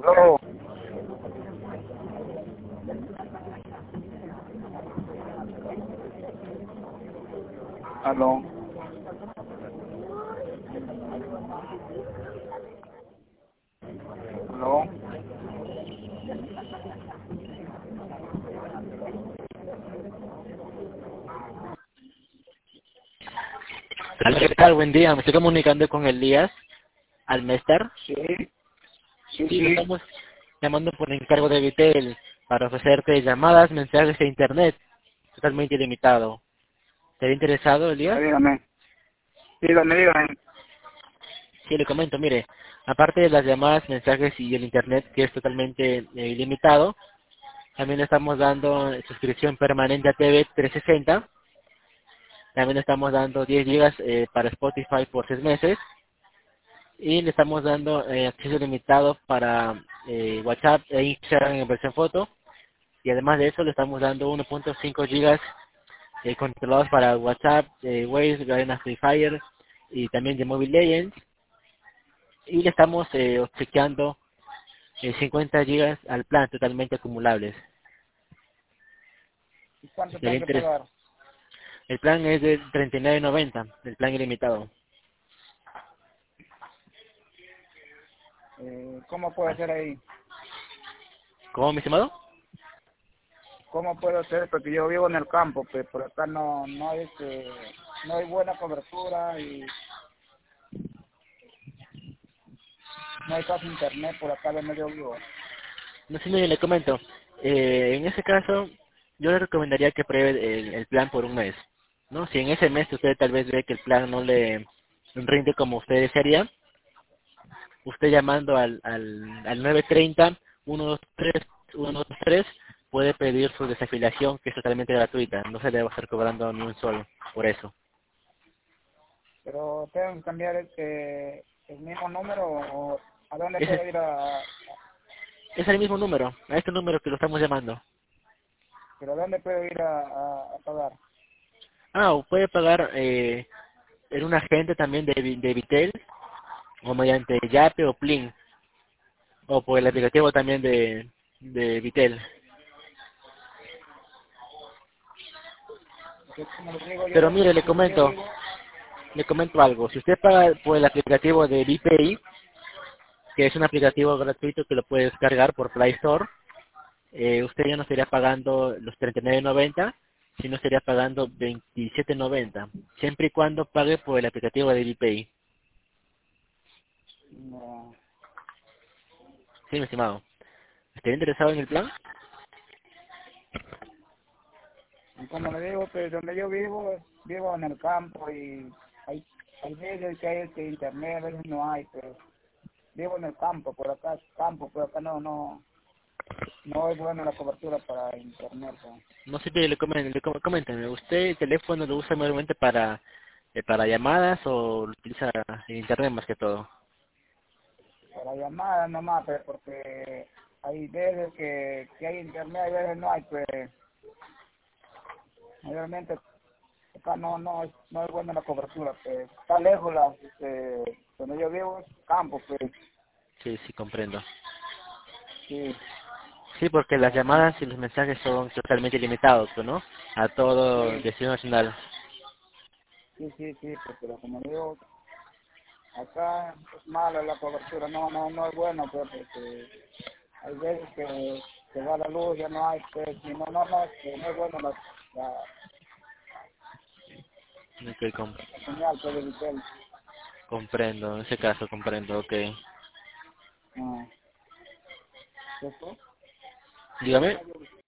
Aló, aló, aló. Hola, ¿qué tal? Buen día. Me estoy comunicando con Elías Almestar. Sí, sí, Sí, lo sí. estamos llamando por encargo de Vitel para ofrecerte llamadas, mensajes e internet totalmente ilimitado. ¿Te interesado, Elías? Dígame, dígame, dígame. Sí, le comento, mire, aparte de las llamadas, mensajes y el internet que es totalmente ilimitado, también le estamos dando suscripción permanente a TV 360. También le estamos dando 10 gigas para Spotify por 6 meses. Y le estamos dando acceso limitado para WhatsApp e Instagram en versión foto. Y además de eso le estamos dando 1.5 gigas controlados para WhatsApp, Waze, Garena Free Fire y también de Mobile Legends. Y le estamos obsequiando 50 gigas al plan totalmente acumulables. ¿Y cuánto Si le tengo que interesa. pagar? El plan es de 39.90, el plan ilimitado. ¿Cómo puede ser ahí? ¿Cómo, mi estimado? ¿Cómo puedo ser? Porque yo vivo en el campo, pues por acá no hay no hay buena cobertura y no hay casi internet por acá donde yo vivo. No sé, mire, le comento. En ese caso, yo le recomendaría que pruebe el plan por un mes, ¿no? Si en ese mes usted tal vez ve que el plan no le rinde como usted desearía, usted llamando al 930 123 123 puede pedir su desafiliación, que es totalmente gratuita. No se le va a estar cobrando ni un sol por eso. Pero tengo que cambiar el mismo número o a dónde Ese puedo ir es el mismo número, a este número que lo estamos llamando. pero a dónde puedo ir a pagar. O puede pagar en un agente también de Vitel, o mediante Yape o Plin, o por el aplicativo también de Vitel. Porque como les digo, Pero yo mire, donde yo vivo, le comento algo. Si usted paga por el aplicativo de VPI, que es un aplicativo gratuito que lo puede descargar por Play Store, usted ya no estaría pagando los 39.90, sino estaría pagando 27.90, siempre y cuando pague por el aplicativo de VPI. no. Sí, mi estimado. ¿Está interesado en el plan? Y como le digo, pues donde yo vivo, vivo en el campo y hay veces que hay internet, a veces no hay, pero vivo en el campo, por acá es campo, por acá no es buena la cobertura para internet, ¿no? No sé, pero coméntame, ¿usted el teléfono lo usa mayormente para llamadas o lo utiliza en internet más que todo? Para llamadas nomás, pues porque hay veces que hay internet, hay veces no hay, pues mayormente acá no es buena la cobertura, pues está lejos donde yo vivo es campo, pues Sí, sí, comprendo. sí. Sí, porque las llamadas y los mensajes son totalmente limitados, pues, ¿no? A todo Sí, destino nacional. sí, pues, pero como digo, acá es mala la cobertura, no es bueno, pues, porque hay veces que se va la luz, ya no hay, pues, y no es bueno Ok, la señal, pues, de Vitel. comprendo, en ese caso comprendo, ok. Ah, ¿cierto? Dígame.